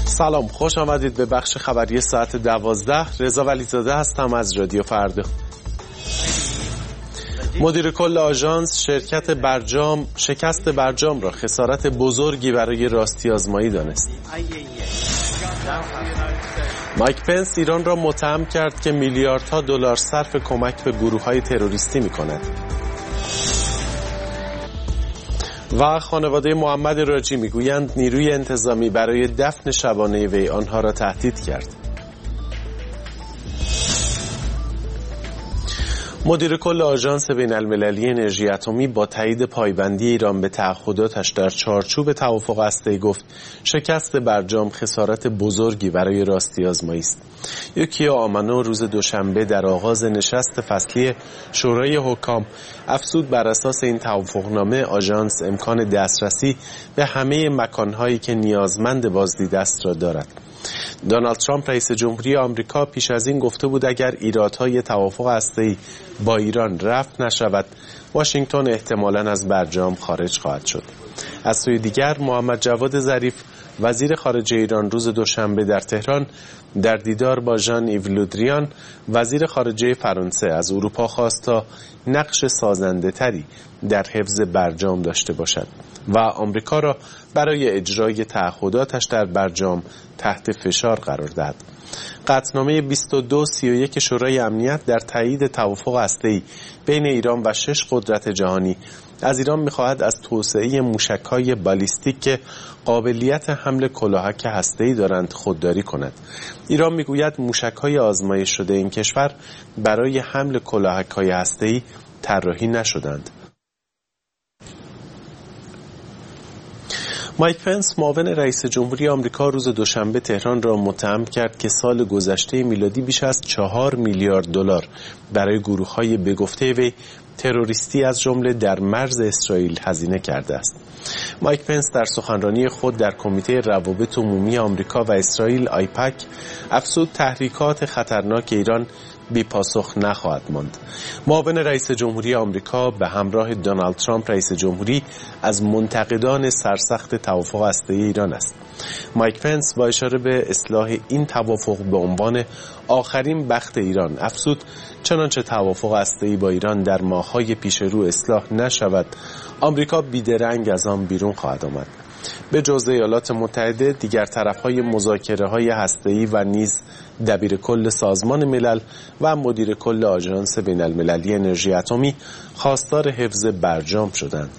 سلام، خوش آمدید به بخش خبری ساعت 12. رضا ولیزاده هستم از رادیو فردا. مدیر کل آژانس شرکت برجام شکست برجام را خسارت بزرگی برای راستی آزمایی دانست. مایک پنس ایران را متهم کرد که میلیاردها دلار صرف کمک به گروه‌های تروریستی می‌کند. و خانواده محمد راجی میگویند نیروی انتظامی برای دفن شبانه وی آنها را تهدید کرد. مدیر کل آژانس بین‌المللی انرژی اتمی با تایید پایبندی ایران به تعهداتش در چارچوب توافق هسته‌ای گفت شکست برجام خسارت بزرگی برای راستی آزمایی است. یوکیو آمانو روز دوشنبه در آغاز نشست فصلی شورای حکام افزود بر اساس این توافقنامه آژانس امکان دسترسی به همه مکانهایی که نیازمند بازدید است را دارد. دونالد ترامپ رئیس جمهوری آمریکا پیش از این گفته بود اگر ایرادهای توافق هسته‌ای با ایران رفع نشود واشنگتن احتمالاً از برجام خارج خواهد شد. از سوی دیگر محمد جواد ظریف وزیر خارجه ایران روز دوشنبه در تهران در دیدار با ژان ایو لودریان وزیر خارجه فرانسه از اروپا خواست تا نقش سازنده تری در حفظ برجام داشته باشد و آمریکا را برای اجرای تعهداتش در برجام تحت فشار قرار دهد. قطعنامه 2231 شورای امنیت در تایید توافق هسته‌ای بین ایران و 6 قدرت جهانی از ایران می‌خواهد از توسعه موشک‌های بالیستیک که قابلیت حمل کلاهک هسته‌ای دارند خودداری کند. ایران می‌گوید موشک‌های آزمایش شده این کشور برای حمل کلاهک‌های هسته‌ای طراحی نشدند. مایک پنس معاون رئیس جمهوری آمریکا روز دوشنبه تهران را متهم کرد که سال گذشته میلادی بیش از 4 میلیارد دلار برای گروه‌های به گفته وی تروریستی از جمله در مرز اسرائیل هزینه کرده است. مایک پنس در سخنرانی خود در کمیته روابط عمومی آمریکا و اسرائیل آیپک افزود تحریکات خطرناک ایران بی پاسخ نخواهد ماند. معاون رئیس جمهوری آمریکا به همراه دونالد ترامپ رئیس جمهوری از منتقدان سرسخت توافق هسته‌ای ایران است. مایک پنس با اشاره به اصلاح این توافق به عنوان آخرین بخت ایران افزود چنانچه توافق هسته‌ای با ایران در ماه‌های پیش رو اصلاح نشود آمریکا بیدرنگ از آن بیرون خواهد آمد. به جز ایالات متحده دیگر طرف‌های مذاکره‌های هسته‌ای و نیز دبیر کل سازمان ملل و مدیر کل آژانس بین‌المللی انرژی اتمی خواستار حفظ برجام شدند.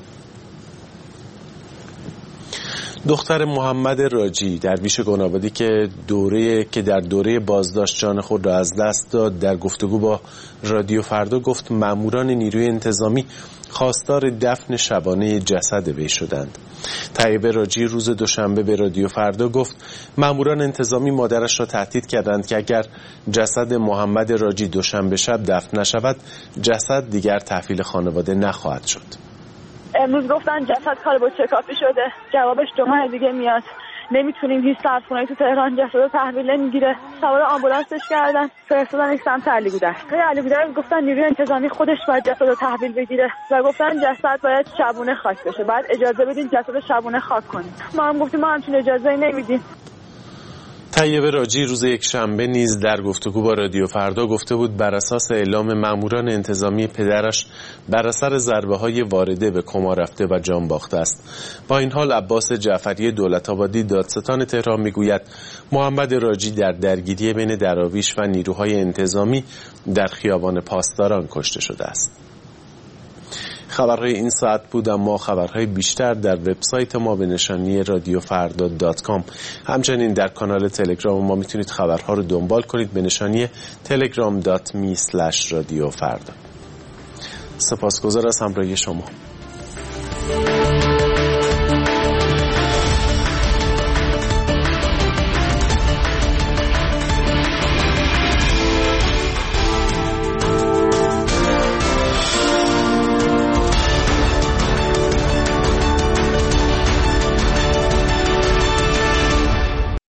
دختر محمد راجی درویش گنابادی که در دوره بازداشت جان خود را از دست داد در گفتگو با رادیو فردا گفت ماموران نیروی انتظامی خواستار دفن شبانه جسد وی شدند. طیبه راجی روز دوشنبه به رادیو فردا گفت ماموران انتظامی مادرش را تهدید کردند که اگر جسد محمد راجی دوشنبه شب دفن نشود جسد دیگر تحویل خانواده نخواهد شد. امروز گفتن جسد کار با چکاپی شده، جوابش جمعه دیگه میاد. نمیتونیم هیچ سردخونه تو تهران جسد رو تحویل نمیگیره. سوار آمبولانسش کردن فرستادن یک سمت علیگودرز. علیگودرز گفتن نیروی انتظامی خودش باید جسد رو تحویل بگیره و گفتن جسد باید شبونه خاک بشه. بعد اجازه بدین جسد شبونه خاک کنیم. ما هم گفتیم ما همچین اجازه نمیدیم. طیبه راجی روز یکشنبه نیز در گفتگو با رادیو فردا گفته بود بر اساس اعلام ماموران انتظامی پدرش بر اثر ضربه‌های وارده به کما رفته و جان باخته است. با این حال عباس جعفری دولت‌آبادی دادستان تهران میگوید محمد راجی در درگیری بین دراویش و نیروهای انتظامی در خیابان پاسداران کشته شده است. خبرهای این ساعت بود، اما خبرهای بیشتر در وبسایت ما به نشانی radiofrda.com. همچنین در کانال تلگرام ما میتونید خبرها رو دنبال کنید به نشانی telegram.me/radiofrda. سپاسگزار از همراهی شما.